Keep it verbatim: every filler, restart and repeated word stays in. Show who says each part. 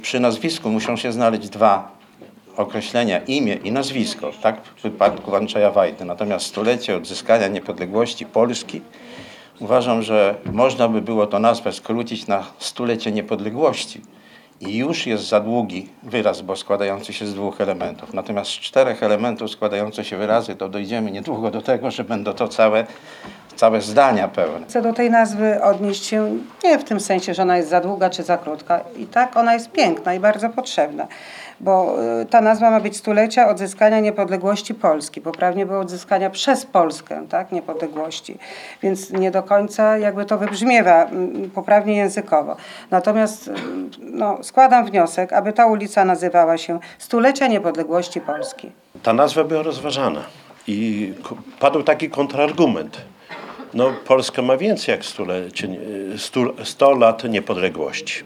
Speaker 1: Przy nazwisku muszą się znaleźć dwa określenia, imię i nazwisko, tak w wypadku Andrzeja Wajdy. Natomiast stulecie odzyskania niepodległości Polski uważam, że można by było to nazwę skrócić na stulecie niepodległości. I już jest za długi wyraz, bo składający się z dwóch elementów. Natomiast z czterech elementów składających się wyrazy, to dojdziemy niedługo do tego, że będą to całe, całe zdania pełne.
Speaker 2: Chcę do tej nazwy odnieść się nie w tym sensie, że ona jest za długa czy za krótka. I tak ona jest piękna i bardzo potrzebna, bo y, ta nazwa ma być stulecia odzyskania niepodległości Polski. Poprawnie było odzyskania przez Polskę, tak, niepodległości. Więc nie do końca jakby to wybrzmiewa mm, poprawnie językowo. Natomiast y, no, składam wniosek, aby ta ulica nazywała się Stulecia Niepodległości Polski.
Speaker 3: Ta nazwa była rozważana i ko- padł taki kontrargument. No, Polska ma więcej jak stulecie, stu, sto lat niepodległości.